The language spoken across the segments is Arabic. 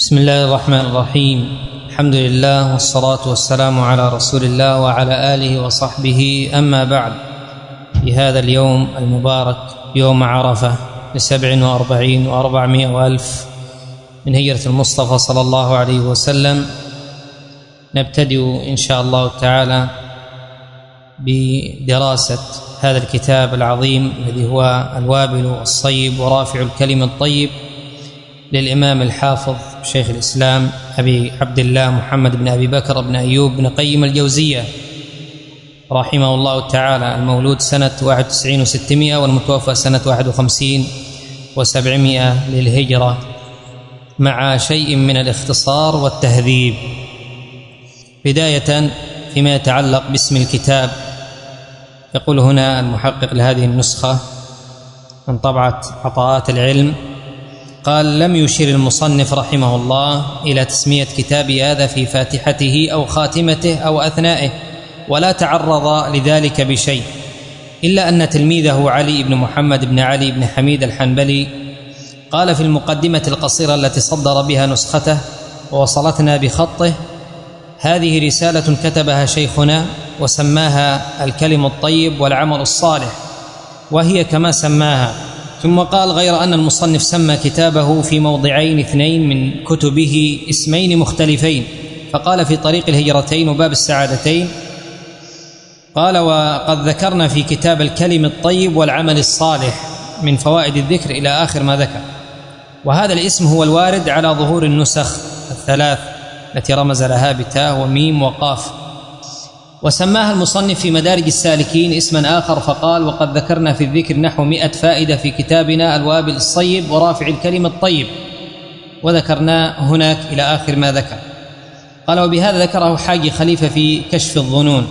بسم الله الرحمن الرحيم. الحمد لله والصلاة والسلام على رسول الله وعلى آله وصحبه، أما بعد. في هذا اليوم المبارك يوم عرفة ل47 و400 وألف من هجرة المصطفى صلى الله عليه وسلم، نبتدئ إن شاء الله تعالى بدراسة هذا الكتاب العظيم الذي هو الوابل الصيب ورافع الكلم الطيب للإمام الحافظ شيخ الإسلام أبي عبد الله محمد بن أبي بكر بن أيوب بن قيم الجوزية رحمه الله تعالى، المولود سنة 91 و600 والمتوفى سنة 51 و700 للهجرة، مع شيء من الاختصار والتهذيب. بداية فيما يتعلق باسم الكتاب، يقول هنا المحقق لهذه النسخة من طبعة عطاءات العلم، قال: لم يشر المصنف رحمه الله إلى تسمية كتابه هذا في فاتحته أو خاتمته أو أثنائه، ولا تعرض لذلك بشيء، إلا أن تلميذه علي بن محمد بن علي بن حميد الحنبلي قال في المقدمة القصيرة التي صدر بها نسخته ووصلتنا بخطه: هذه رسالة كتبها شيخنا وسماها الكلم الطيب والعمل الصالح، وهي كما سماها. ثم قال: غير أن المصنف سمى كتابه في موضعين اثنين من كتبه اسمين مختلفين، فقال في طريق الهجرتين وباب السعادتين، قال: وقد ذكرنا في كتاب الكلم الطيب والعمل الصالح من فوائد الذكر إلى آخر ما ذكر. وهذا الاسم هو الوارد على ظهور النسخ الثلاث التي رمز لها بتاء وميم وقاف. وسماها المصنف في مدارج السالكين اسما آخر، فقال: وقد ذكرنا في الذكر نحو 100 فائدة في كتابنا الوابل الصيب ورافع الكلم الطيب، وذكرنا هناك إلى آخر ما ذكر. قال: وبهذا ذكره حاجي خليفة في كشف الظنون.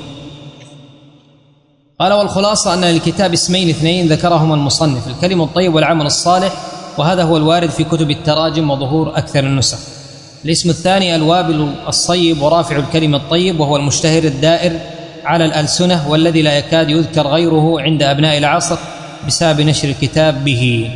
قال: والخلاصة أن للكتاب اسمين اثنين ذكرهما المصنف، الكلم الطيب والعمل الصالح، وهذا هو الوارد في كتب التراجم وظهور أكثر النسخ. الاسم الثاني الوابل الصيب ورافع الكلم الطيب، وهو المشتهر الدائر على الألسنة والذي لا يكاد يذكر غيره عند أبناء العصر بسبب نشر الكتاب به.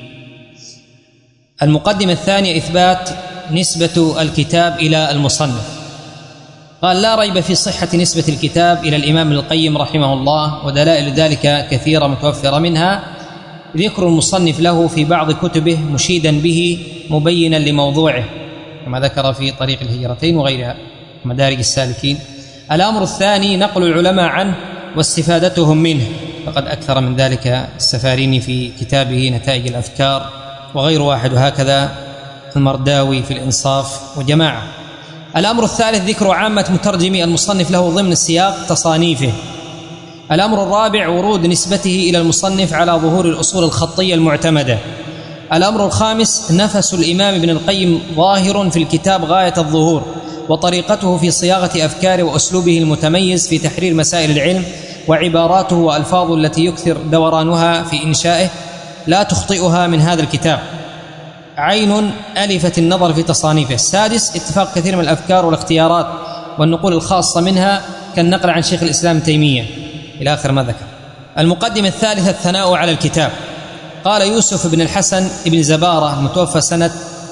المقدمة الثانية إثبات نسبة الكتاب إلى المصنف. قال: لا ريب في صحة نسبة الكتاب إلى الإمام القيم رحمه الله، ودلائل ذلك كثيرة متوفرة، منها ذكر المصنف له في بعض كتبه مشيدا به مبينا لموضوعه كما ذكر في طريق الهجرتين وغيرها مدارج السالكين. الأمر الثاني نقل العلماء عنه واستفادتهم منه، فقد أكثر من ذلك السفاريني في كتابه نتائج الأفكار وغير واحد، وهكذا المرداوي في الإنصاف وجماعة. الأمر الثالث ذكر عامة مترجمي المصنف له ضمن سياق تصانيفه. الأمر الرابع ورود نسبته إلى المصنف على ظهور الأصول الخطية المعتمدة. الأمر الخامس نفس الإمام ابن القيم ظاهر في الكتاب غاية الظهور، وطريقته في صياغة أفكاره وأسلوبه المتميز في تحرير مسائل العلم، وعباراته وألفاظه التي يكثر دورانها في إنشائه لا تخطئها من هذا الكتاب عين ألفت النظر في تصانيفه. السادس اتفاق كثير من الأفكار والاختيارات والنقول الخاصة منها كالنقل عن شيخ الإسلام تيمية إلى آخر ما ذكر. المقدمة الثالثة الثناء على الكتاب. قال يوسف بن الحسن بن زبارة المتوفى سنة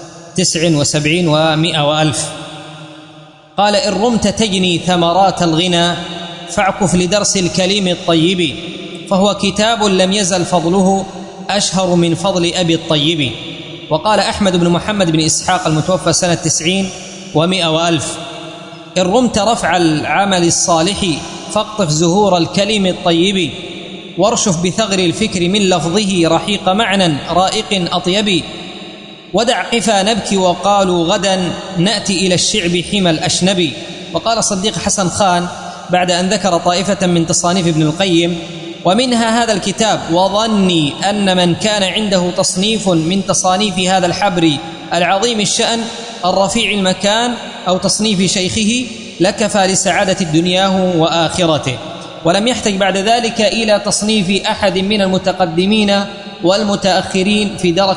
79 و100 وألف، قال: إن رمت تجني ثمرات الغنى فاعكف لدرس الكليم الطيب، فهو كتاب لم يزل فضله أشهر من فضل أبي الطيب. وقال أحمد بن محمد بن إسحاق المتوفى سنة 90 و100 وألف: إن رمت رفع العمل الصالح فاقطف زهور الكلم الطيب، وارشف بثغر الفكر من لفظه رحيق معنى رائق أطيب، ودع قفا نبكي وقالوا غدا نأتي إلى الشعب حمى الأشنب. وقال صديق حسن خان بعد أن ذكر طائفة من تصانيف ابن القيم ومنها هذا الكتاب: وظني أن من كان عنده تصنيف من تصانيف هذا الحبر العظيم الشأن الرفيع المكان أو تصنيف شيخه لكفى لسعادة دنياه وآخرته، ولم يحتج بعد ذلك إلى تصنيف أحد من المتقدمين والمتأخرين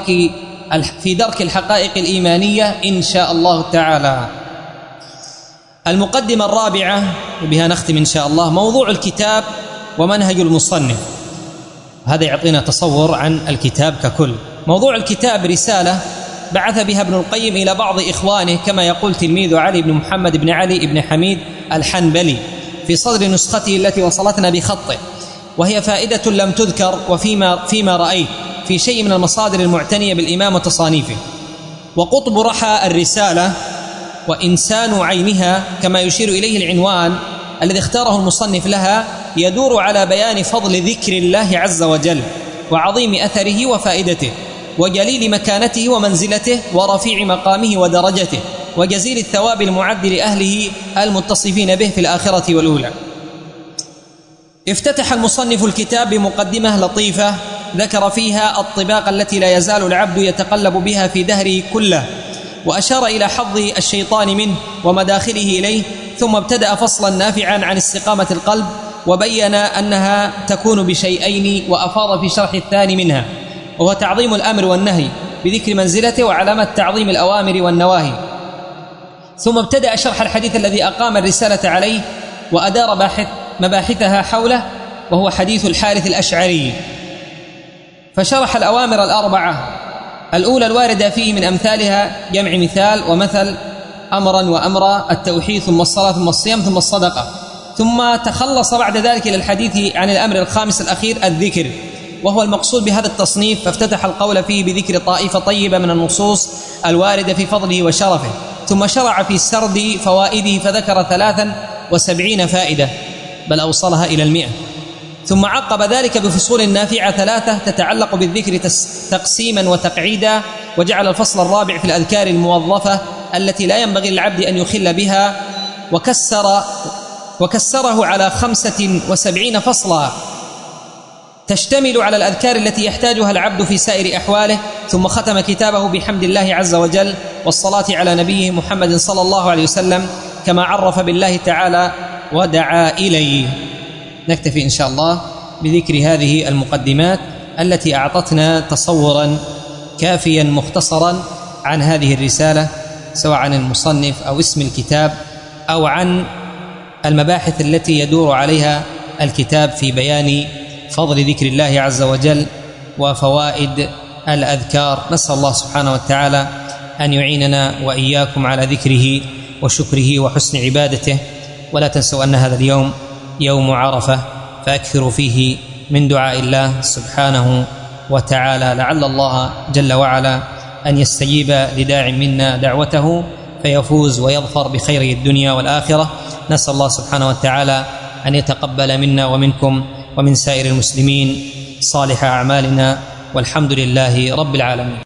في درك الحقائق الإيمانية إن شاء الله تعالى. المقدمة الرابعة وبها نختم إن شاء الله، موضوع الكتاب ومنهج المصنف. هذا يعطينا تصور عن الكتاب ككل. موضوع الكتاب رسالة بعث بها ابن القيم إلى بعض إخوانه، كما يقول تلميذ علي بن محمد بن علي بن حميد الحنبلي في صدر نسخته التي وصلتنا بخطه، وهي فائدة لم تذكر فيما رأيت في شيء من المصادر المعتنية بالإمام وتصانيفه. وقطب رحى الرسالة وإنسان عينها، كما يشير إليه العنوان الذي اختاره المصنف لها، يدور على بيان فضل ذكر الله عز وجل وعظيم أثره وفائدته وجليل مكانته ومنزلته ورفيع مقامه ودرجته وجزيل الثواب المعد لأهله المتصفين به في الآخرة والأولى. افتتح المصنف الكتاب بمقدمة لطيفة ذكر فيها الطباق التي لا يزال العبد يتقلب بها في دهره كله، وأشار إلى حظ الشيطان منه ومداخله إليه، ثم ابتدأ فصلا نافعا عن استقامة القلب، وبين أنها تكون بشيئين، وأفاض في شرح الثاني منها، وهو تعظيم الأمر والنهي بذكر منزلته وعلامة تعظيم الأوامر والنواهي. ثم ابتدأ شرح الحديث الذي أقام الرسالة عليه وأدار مباحثها حوله، وهو حديث الحارث الأشعري، فشرح الأوامر الأربعة الأولى الواردة فيه من أمثالها جمع مثال ومثل، أمرا وأمرا، التوحيد ثم الصلاة ثم الصيام ثم الصدقة، ثم تخلص بعد ذلك إلى الحديث عن الأمر الخامس الأخير الذكر، وهو المقصود بهذا التصنيف، فافتتح القول فيه بذكر طائفة طيبة من النصوص الواردة في فضله وشرفه، ثم شرع في سرد فوائده فذكر 73 فائدة بل أوصلها إلى 100، ثم عقب ذلك بفصول نافعة 3 تتعلق بالذكر تقسيما وتقعيدا، وجعل الفصل الرابع في الأذكار الموظفة التي لا ينبغي للعبد أن يخل بها، وكسره على 75 فصلا تشتمل على الأذكار التي يحتاجها العبد في سائر أحواله، ثم ختم كتابه بحمد الله عز وجل والصلاة على نبيه محمد صلى الله عليه وسلم، كما عرف بالله تعالى ودعا إليه. نكتفي إن شاء الله بذكر هذه المقدمات التي أعطتنا تصورا كافيا مختصرا عن هذه الرسالة، سواء عن المصنف أو اسم الكتاب أو عن المباحث التي يدور عليها الكتاب في بيان فضل ذكر الله عز وجل وفوائد الأذكار. نسأل الله سبحانه وتعالى أن يعيننا وإياكم على ذكره وشكره وحسن عبادته. ولا تنسوا أن هذا اليوم يوم عرفة، فأكثروا فيه من دعاء الله سبحانه وتعالى، لعل الله جل وعلا أن يستجيب لداع منا دعوته فيفوز ويظفر بخير الدنيا والآخرة. نسأل الله سبحانه وتعالى أن يتقبل منا ومنكم ومن سائر المسلمين صالح أعمالنا، والحمد لله رب العالمين.